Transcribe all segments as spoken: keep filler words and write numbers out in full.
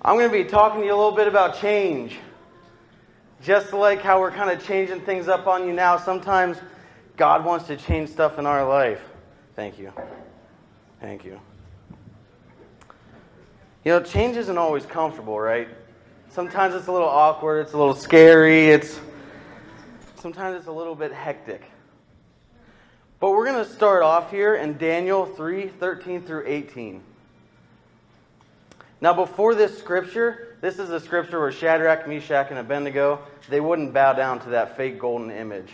I'm going to be talking to you a little bit about change. Just like how we're kind of changing things up on you now, sometimes God wants to change stuff in our life. Thank you. Thank you. You know, change isn't always comfortable, right? Sometimes it's a little awkward, it's a little scary, it's sometimes it's a little bit hectic. But we're going to start off here in Daniel three, thirteen through eighteen. Now, before this scripture, this is a scripture where Shadrach, Meshach, and Abednego, they wouldn't bow down to that fake golden image.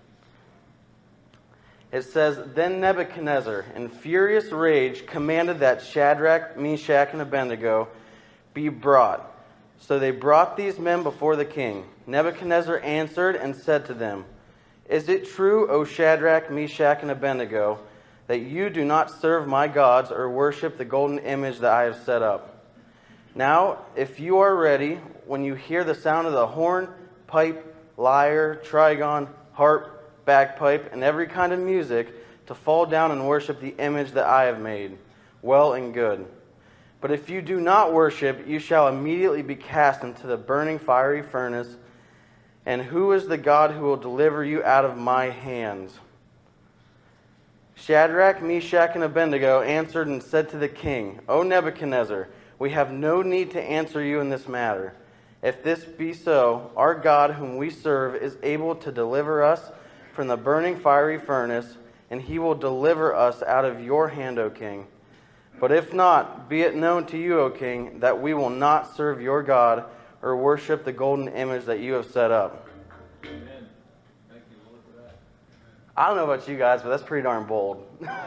It says, Then Nebuchadnezzar, in furious rage, commanded that Shadrach, Meshach, and Abednego be brought. So they brought these men before the king. Nebuchadnezzar answered and said to them, Is it true, O Shadrach, Meshach, and Abednego, that you do not serve my gods or worship the golden image that I have set up? Now, if you are ready, when you hear the sound of the horn, pipe, lyre, trigon, harp, bagpipe, and every kind of music, to fall down and worship the image that I have made, well and good. But if you do not worship, you shall immediately be cast into the burning fiery furnace. And who is the God who will deliver you out of my hands? Shadrach, Meshach, and Abednego answered and said to the king, O Nebuchadnezzar, we have no need to answer you in this matter. If this be so, our God whom we serve is able to deliver us from the burning fiery furnace, and he will deliver us out of your hand, O king. But if not, be it known to you, O king, that we will not serve your God or worship the golden image that you have set up. Amen. Thank you, Lord, for that. I don't know about you guys, but that's pretty darn bold.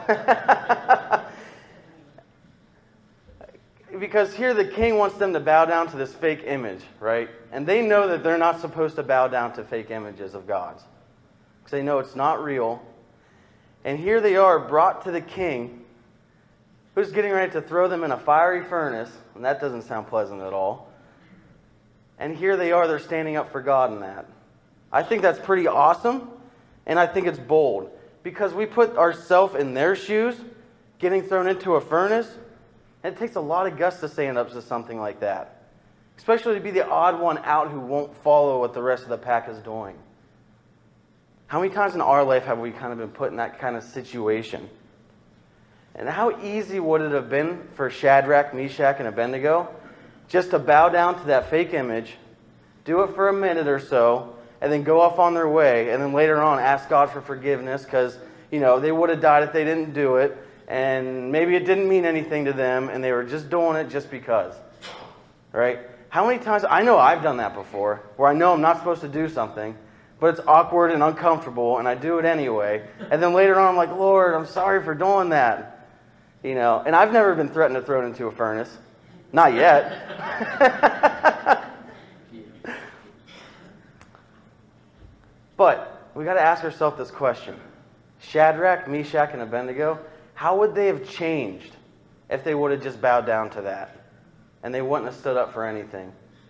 Because here the king wants them to bow down to this fake image, right? And they know that they're not supposed to bow down to fake images of gods. Because they know it's not real. And here they are brought to the king, who's getting ready to throw them in a fiery furnace. And that doesn't sound pleasant at all. And here they are, they're standing up for God in that. I think that's pretty awesome. And I think it's bold. Because we put ourselves in their shoes, getting thrown into a furnace. It takes a lot of guts to stand up to something like that. Especially to be the odd one out who won't follow what the rest of the pack is doing. How many times in our life have we kind of been put in that kind of situation? And how easy would it have been for Shadrach, Meshach, and Abednego just to bow down to that fake image, do it for a minute or so, and then go off on their way, and then later on ask God for forgiveness because, you know, they would have died if they didn't do it. And maybe it didn't mean anything to them, and they were just doing it just because. Right? How many times, I know I've done that before, where I know I'm not supposed to do something, but it's awkward and uncomfortable, and I do it anyway. And then later on, I'm like, Lord, I'm sorry for doing that. You know, and I've never been threatened to throw it into a furnace. Not yet. But we got to ask ourselves this question. Shadrach, Meshach, and Abednego, how would they have changed if they would have just bowed down to that? And they wouldn't have stood up for anything.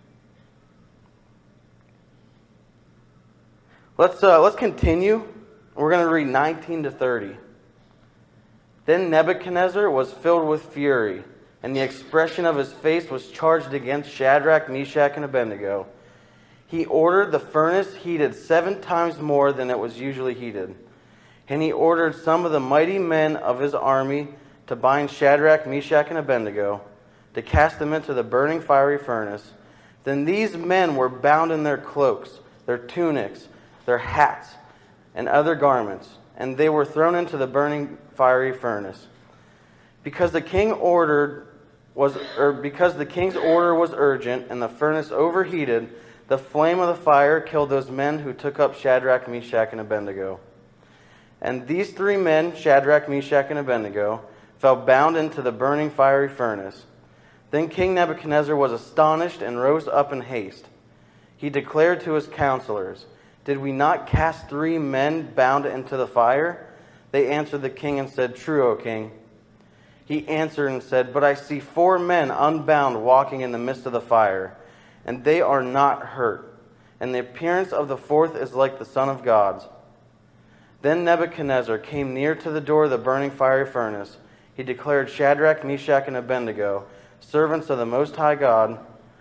Let's uh, let's continue. We're going to read nineteen to thirty. Then Nebuchadnezzar was filled with fury, and the expression of his face was charged against Shadrach, Meshach, and Abednego. He ordered the furnace heated seven times more than it was usually heated. And he ordered some of the mighty men of his army to bind Shadrach, Meshach, and Abednego, to cast them into the burning fiery furnace. Then these men were bound in their cloaks, their tunics, their hats, and other garments, and they were thrown into the burning fiery furnace. Because the king ordered was, or because the king's order was urgent, and the furnace overheated, the flame of the fire killed those men who took up Shadrach, Meshach, and Abednego. And these three men, Shadrach, Meshach, and Abednego, fell bound into the burning fiery furnace. Then King Nebuchadnezzar was astonished and rose up in haste. He declared to his counselors, Did we not cast three men bound into the fire? They answered the king and said, True, O king. He answered and said, But I see four men unbound walking in the midst of the fire, and they are not hurt. And the appearance of the fourth is like the Son of God's. Then Nebuchadnezzar came near to the door of the burning fiery furnace. He declared, Shadrach, Meshach, and Abednego, servants of the Most High God,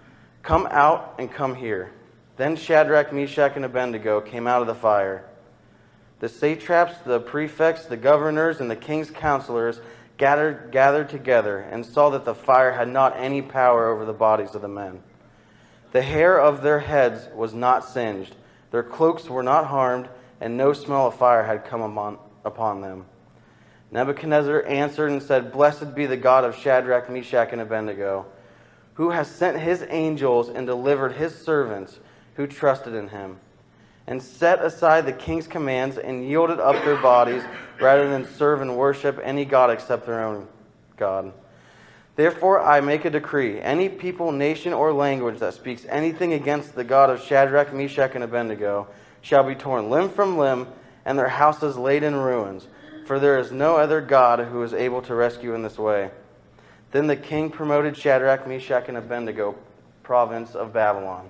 Come out and come here." Then Shadrach, Meshach, and Abednego came out of the fire. The satraps, the prefects, the governors, and the king's counselors gathered, gathered together and saw that the fire had not any power over the bodies of the men. The hair of their heads was not singed, their cloaks were not harmed, and no smell of fire had come upon, upon them. Nebuchadnezzar answered and said, "Blessed be the God of Shadrach, Meshach, and Abednego, who has sent his angels and delivered his servants who trusted in him, and set aside the king's commands and yielded up their bodies rather than serve and worship any god except their own God. Therefore I make a decree, any people, nation, or language that speaks anything against the God of Shadrach, Meshach, and Abednego shall be torn limb from limb, and their houses laid in ruins, for there is no other God who is able to rescue in this way." Then the king promoted Shadrach, Meshach, and Abednego, province of Babylon.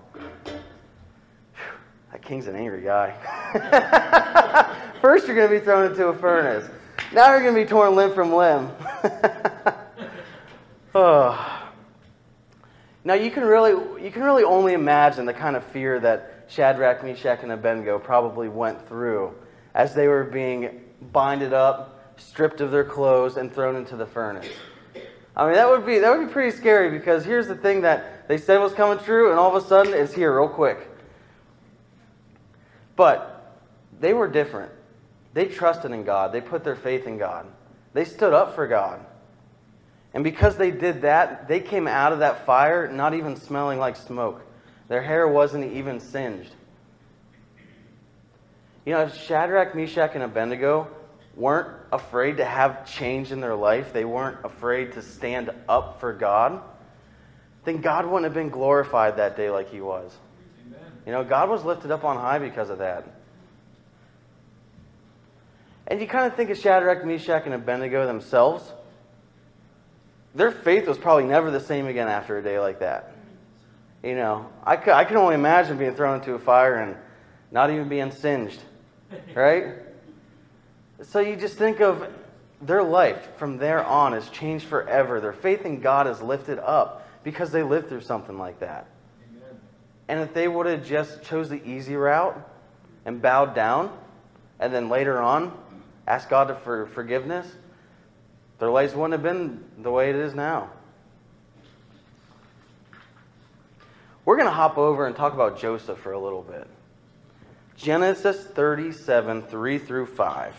That king's an angry guy. First you're going to be thrown into a furnace. Now you're going to be torn limb from limb. Oh. Now you can really you can really only imagine the kind of fear that Shadrach, Meshach, and Abednego probably went through as they were being binded up, stripped of their clothes, and thrown into the furnace. I mean, that would be that would be pretty scary, because here's the thing that they said was coming true, and all of a sudden it's here real quick. But they were different. They trusted in God. They put their faith in God. They stood up for God. And because they did that, they came out of that fire not even smelling like smoke. Their hair wasn't even singed. You know, if Shadrach, Meshach, and Abednego weren't afraid to have change in their life, they weren't afraid to stand up for God, then God wouldn't have been glorified that day like he was. Amen. You know, God was lifted up on high because of that. And you kind of think of Shadrach, Meshach, and Abednego themselves. Their faith was probably never the same again after a day like that. You know, I could, I can only imagine being thrown into a fire and not even being singed. Right? So you just think of their life from there on has changed forever. Their faith in God is lifted up because they lived through something like that. Amen. And if they would have just chose the easy route and bowed down and then later on asked God for forgiveness, their lives wouldn't have been the way it is now. We're going to hop over and talk about Joseph for a little bit. Genesis thirty-seven, three through five.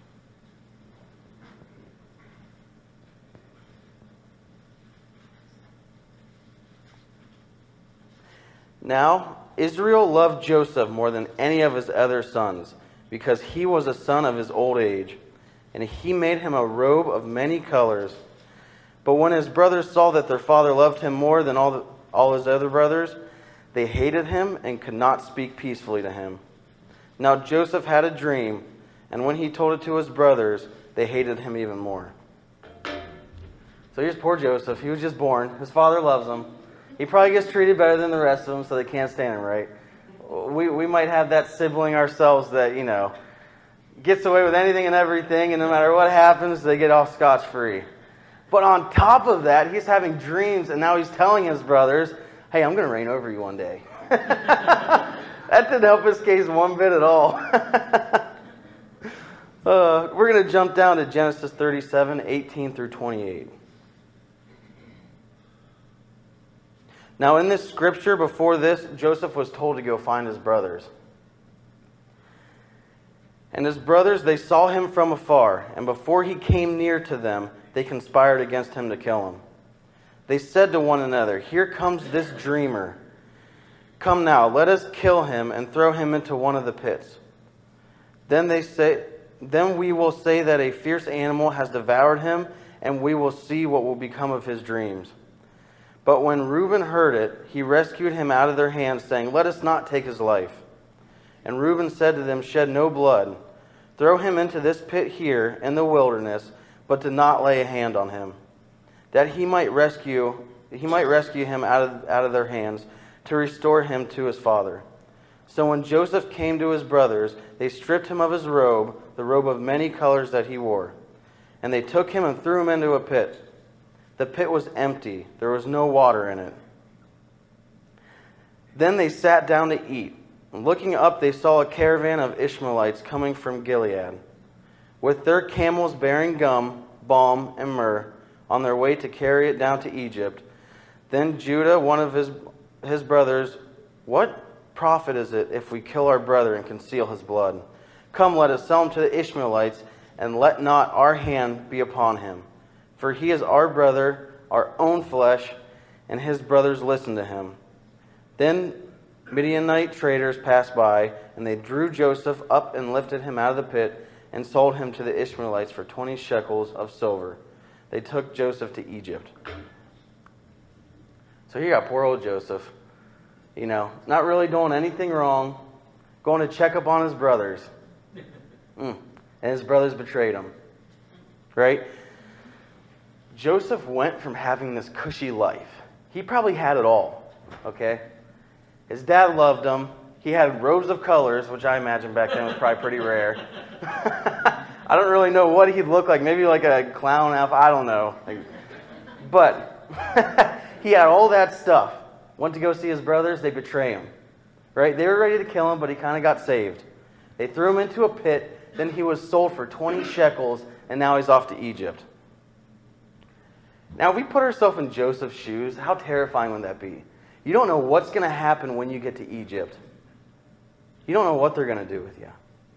Now, Israel loved Joseph more than any of his other sons, because he was a son of his old age, and he made him a robe of many colors. But when his brothers saw that their father loved him more than all, the, all his other brothers, they hated him and could not speak peacefully to him. Now Joseph had a dream, and when he told it to his brothers, they hated him even more. So here's poor Joseph. He was just born. His father loves him. He probably gets treated better than the rest of them, so they can't stand him, right? We we might have that sibling ourselves that, you know, gets away with anything and everything, and no matter what happens, they get off scotch-free. But on top of that, he's having dreams, and now he's telling his brothers, hey, I'm going to reign over you one day. That didn't help his case one bit at all. uh, we're going to jump down to Genesis thirty-seven, eighteen through twenty-eight. Now in this scripture, before this, Joseph was told to go find his brothers. And his brothers, they saw him from afar, and before he came near to them, they conspired against him to kill him. They said to one another, here comes this dreamer. Come now, let us kill him and throw him into one of the pits. Then they say, then we will say that a fierce animal has devoured him, and we will see what will become of his dreams. But when Reuben heard it, he rescued him out of their hands, saying, let us not take his life. And Reuben said to them, shed no blood. Throw him into this pit here in the wilderness, but do not lay a hand on him, that he might rescue he might rescue him out of, out of their hands, to restore him to his father. So when Joseph came to his brothers, they stripped him of his robe, the robe of many colors that he wore. And they took him and threw him into a pit. The pit was empty. There was no water in it. Then they sat down to eat. And looking up, they saw a caravan of Ishmaelites coming from Gilead, with their camels bearing gum, balm, and myrrh, on their way to carry it down to Egypt. Then Judah, one of his his brothers, what profit is it if we kill our brother and conceal his blood? Come, let us sell him to the Ishmaelites, and let not our hand be upon him. For he is our brother, our own flesh, and his brothers listen to him. Then Midianite traders passed by, and they drew Joseph up and lifted him out of the pit, and sold him to the Ishmaelites for twenty shekels of silver. They took Joseph to Egypt. So here you got poor old Joseph, you know, not really doing anything wrong, going to check up on his brothers. Mm. And his brothers betrayed him. Right? Joseph went from having this cushy life. He probably had it all. Okay? His dad loved him. He had robes of colors, which I imagine back then was probably pretty rare. I don't really know what he'd look like. Maybe like a clown elf. I don't know. But he had all that stuff. Went to go see his brothers. They betray him. Right? They were ready to kill him, but he kind of got saved. They threw him into a pit. Then he was sold for twenty shekels, and now he's off to Egypt. Now, if we put ourselves in Joseph's shoes, how terrifying would that be? You don't know what's going to happen when you get to Egypt. You don't know what they're going to do with you.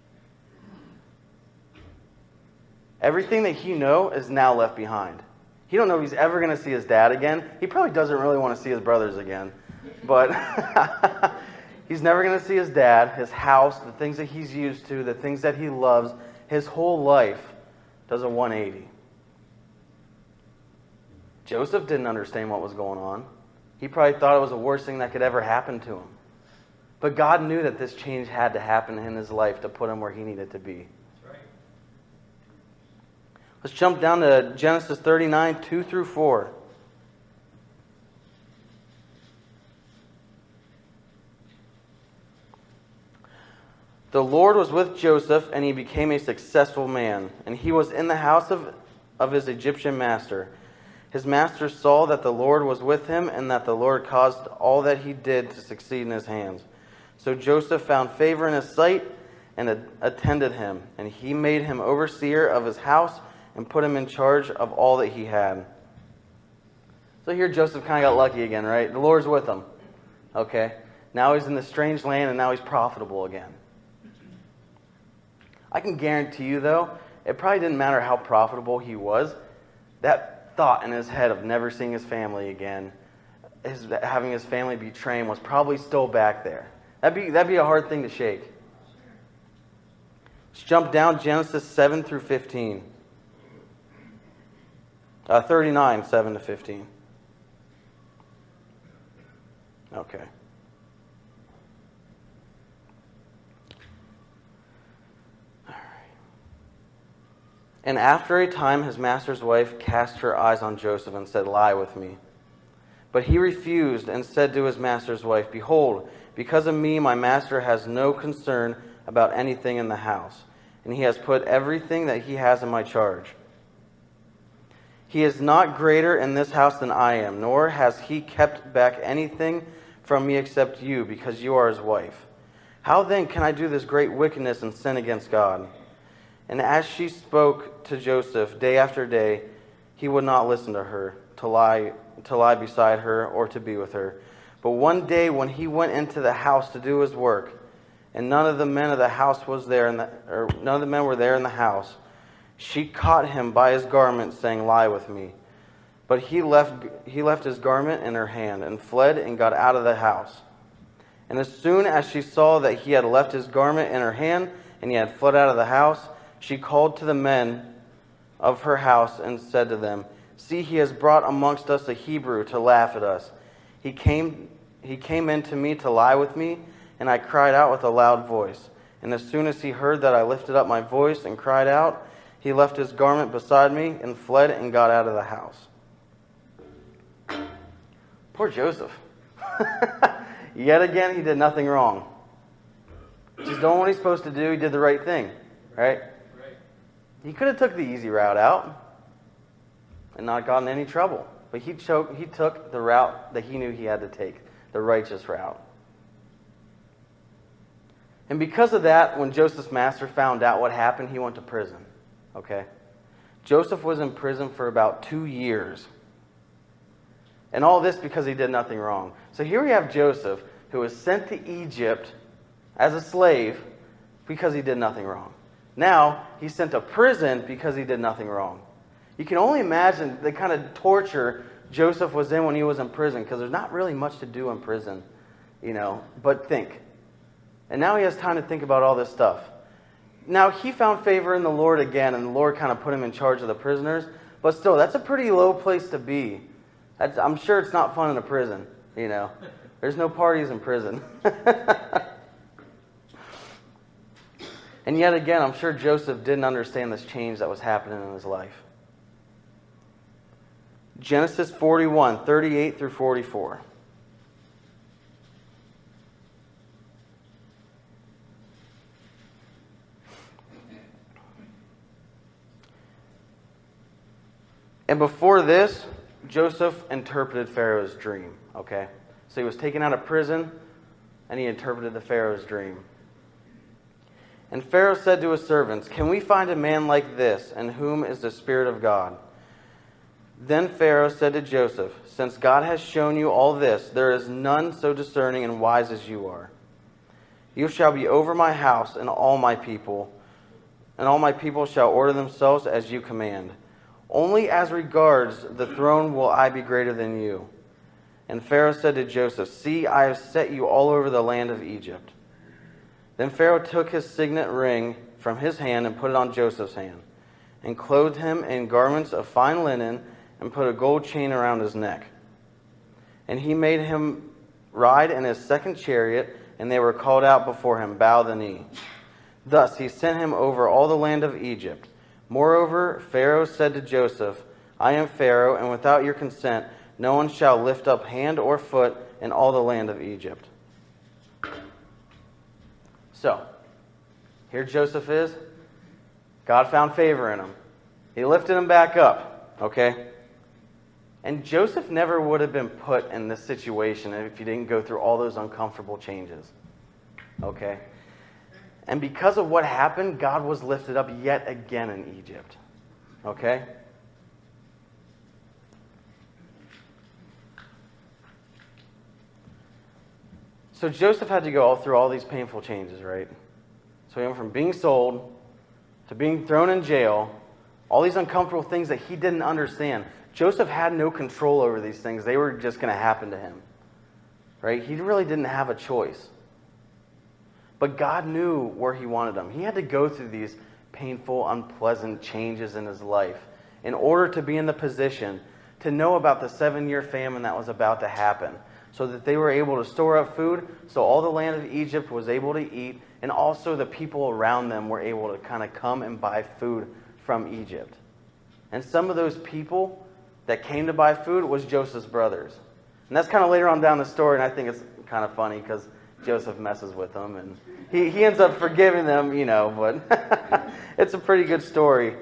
Everything that he knows is now left behind. He don't know if he's ever going to see his dad again. He probably doesn't really want to see his brothers again. But he's never going to see his dad, his house, the things that he's used to, the things that he loves. His whole life does a one eighty. Joseph didn't understand what was going on. He probably thought it was the worst thing that could ever happen to him. But God knew that this change had to happen in his life to put him where he needed to be. That's right. Let's jump down to Genesis thirty-nine, two through four. The Lord was with Joseph, and he became a successful man, and he was in the house of, of his Egyptian master. His master saw that the Lord was with him, and that the Lord caused all that he did to succeed in his hands. So Joseph found favor in his sight and attended him, and he made him overseer of his house and put him in charge of all that he had. So here Joseph kind of got lucky again, right? The Lord's with him. Okay. Now he's in the strange land, and now he's profitable again. I can guarantee you, though, it probably didn't matter how profitable he was. That thought in his head of never seeing his family again, his, having his family betray him, was probably still back there. That'd be, that'd be a hard thing to shake. Let's jump down Genesis seven through fifteen. Uh, thirty-nine, seven to fifteen. Okay. And after a time his master's wife cast her eyes on Joseph and said, "Lie with me." But he refused and said to his master's wife, "Behold, because of me my master has no concern about anything in the house, and he has put everything that he has in my charge. He is not greater in this house than I am, nor has he kept back anything from me except you, because you are his wife. How then can I do this great wickedness and sin against God?" And as she spoke to Joseph day after day, he would not listen to her, to lie, to lie beside her or to be with her. But one day when he went into the house to do his work, and none of the men of the house was there, in the, or none of the men were there in the house, she caught him by his garment, saying, "Lie with me." But he left, he left his garment in her hand and fled and got out of the house. And as soon as she saw that he had left his garment in her hand and he had fled out of the house, she called to the men of her house and said to them, "See, he has brought amongst us a Hebrew to laugh at us. He came, he came in to me to lie with me, and I cried out with a loud voice. And as soon as he heard that I lifted up my voice and cried out, he left his garment beside me and fled and got out of the house." Poor Joseph. Yet again, he did nothing wrong. Just doing what he's supposed to do. He did the right thing, right? He could have took the easy route out and not gotten in any trouble. But he, cho- he took the route that he knew he had to take, the righteous route. And because of that, when Joseph's master found out what happened, he went to prison. Okay? Joseph was in prison for about two years. And all this because he did nothing wrong. So here we have Joseph, who was sent to Egypt as a slave because he did nothing wrong. Now, he's sent to prison because he did nothing wrong. You can only imagine the kind of torture Joseph was in when he was in prison, because there's not really much to do in prison, you know, but think. And now he has time to think about all this stuff. Now, he found favor in the Lord again, and the Lord kind of put him in charge of the prisoners. But still, that's a pretty low place to be. That's, I'm sure it's not fun in a prison, you know. There's no parties in prison. And yet again, I'm sure Joseph didn't understand this change that was happening in his life. Genesis forty-one, thirty-eight through forty-four. And before this, Joseph interpreted Pharaoh's dream, okay? So he was taken out of prison, and he interpreted the Pharaoh's dream. And Pharaoh said to his servants, "Can we find a man like this, in whom is the Spirit of God?" Then Pharaoh said to Joseph, "Since God has shown you all this, there is none so discerning and wise as you are. You shall be over my house and all my people, and all my people shall order themselves as you command. Only as regards the throne will I be greater than you." And Pharaoh said to Joseph, "See, I have set you all over the land of Egypt." Then Pharaoh took his signet ring from his hand and put it on Joseph's hand, and clothed him in garments of fine linen, and put a gold chain around his neck. And he made him ride in his second chariot, and they were called out before him, "Bow the knee." Thus he sent him over all the land of Egypt. Moreover, Pharaoh said to Joseph, "I am Pharaoh, and without your consent no one shall lift up hand or foot in all the land of Egypt." So, here Joseph is. God found favor in him. He lifted him back up, okay? And Joseph never would have been put in this situation if he didn't go through all those uncomfortable changes, okay? And because of what happened, God was lifted up yet again in Egypt, okay? So Joseph had to go all through all these painful changes, right? So he went from being sold to being thrown in jail, all these uncomfortable things that he didn't understand. Joseph had no control over these things. They were just going to happen to him, right? He really didn't have a choice. But God knew where he wanted him. He had to go through these painful, unpleasant changes in his life in order to be in the position to know about the seven-year famine that was about to happen, so that they were able to store up food, so all the land of Egypt was able to eat, and also the people around them were able to kind of come and buy food from Egypt. And some of those people that came to buy food was Joseph's brothers. And that's kind of later on down the story, and I think it's kind of funny because Joseph messes with them, and he, he ends up forgiving them, you know, but it's a pretty good story.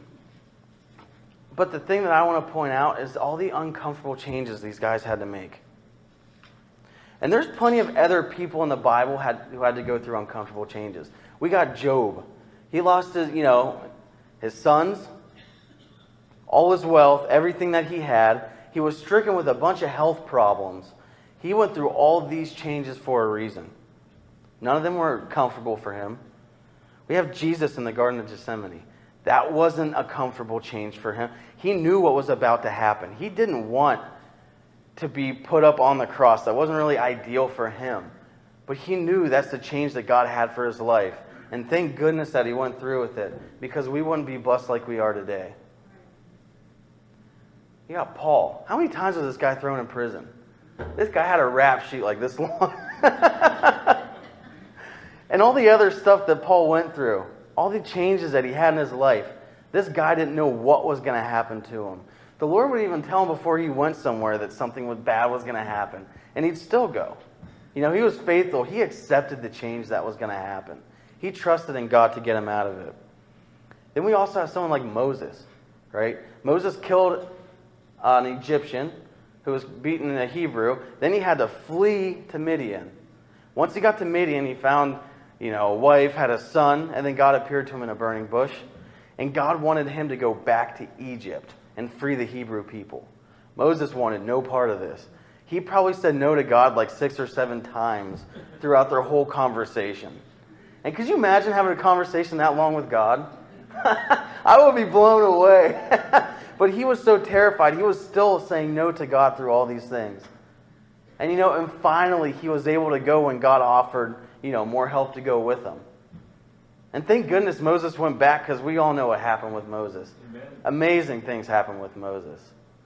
But the thing that I want to point out is all the uncomfortable changes these guys had to make. And there's plenty of other people in the Bible had, who had to go through uncomfortable changes. We got Job. He lost his, you know, his sons, all his wealth, everything that he had. He was stricken with a bunch of health problems. He went through all these changes for a reason. None of them were comfortable for him. We have Jesus in the Garden of Gethsemane. That wasn't a comfortable change for him. He knew what was about to happen. He didn't want to be put up on the cross. That wasn't really ideal for him. But he knew that's the change that God had for his life. And thank goodness that he went through with it, because we wouldn't be blessed like we are today. You got Paul. How many times was this guy thrown in prison? This guy had a rap sheet like this long. And all the other stuff that Paul went through, all the changes that he had in his life, this guy didn't know what was going to happen to him. The Lord would even tell him before he went somewhere that something was bad was going to happen. And he'd still go. You know, he was faithful. He accepted the change that was going to happen. He trusted in God to get him out of it. Then we also have someone like Moses, right? Moses killed an Egyptian who was beaten in a Hebrew. Then he had to flee to Midian. Once he got to Midian, he found you know, a wife, had a son, and then God appeared to him in a burning bush. And God wanted him to go back to Egypt and free the Hebrew people. Moses wanted no part of this. He probably said no to God like six or seven times throughout their whole conversation. And could you imagine having a conversation that long with God? I would be blown away. But he was so terrified, he was still saying no to God through all these things. And you know, and finally he was able to go when God offered, you know, more help to go with him. And thank goodness Moses went back, because we all know what happened with Moses. Amen. Amazing things happened with Moses.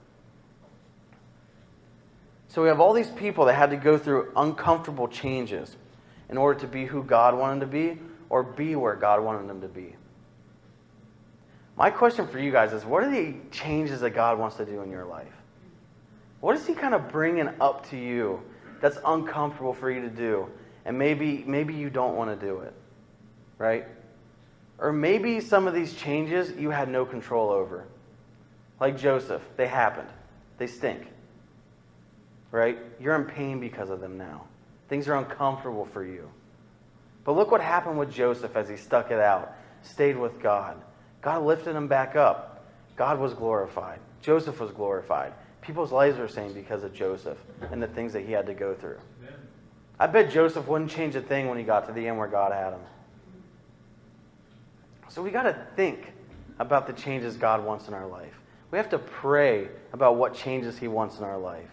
So we have all these people that had to go through uncomfortable changes in order to be who God wanted them to be, or be where God wanted them to be. My question for you guys is, what are the changes that God wants to do in your life? What is he kind of bringing up to you that's uncomfortable for you to do? And maybe maybe you don't want to do it, right? Or maybe some of these changes you had no control over. Like Joseph, they happened. They stink, right? You're in pain because of them now. Things are uncomfortable for you. But look what happened with Joseph as he stuck it out, stayed with God. God lifted him back up. God was glorified. Joseph was glorified. People's lives were saved because of Joseph and the things that he had to go through. Amen. I bet Joseph wouldn't change a thing when he got to the end where God had him. So we got to think about the changes God wants in our life. We have to pray about what changes he wants in our life.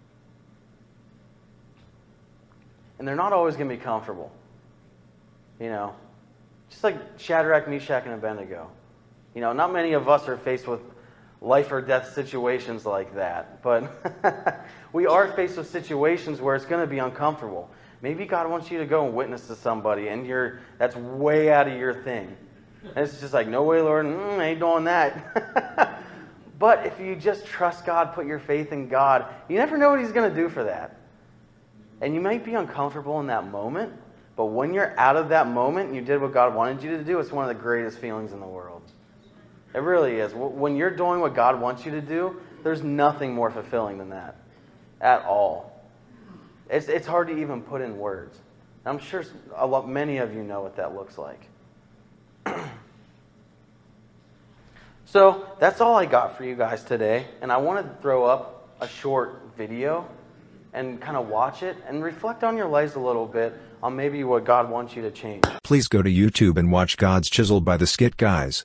And they're not always going to be comfortable. You know, just like Shadrach, Meshach, and Abednego. You know, not many of us are faced with life or death situations like that. But we are faced with situations where it's going to be uncomfortable. Maybe God wants you to go and witness to somebody, and you're that's way out of your thing. And it's just like, no way, Lord, mm, I ain't doing that. But if you just trust God, put your faith in God, you never know what he's going to do for that. And you might be uncomfortable in that moment, but when you're out of that moment and you did what God wanted you to do, it's one of the greatest feelings in the world. It really is. When you're doing what God wants you to do, there's nothing more fulfilling than that. At all. It's it's hard to even put in words. I'm sure a lot, many of you know what that looks like. So that's all I got for you guys today. And I wanted to throw up a short video and kind of watch it and reflect on your lives a little bit on maybe what God wants you to change. Please go to YouTube and watch God's Chisel by the Skit Guys.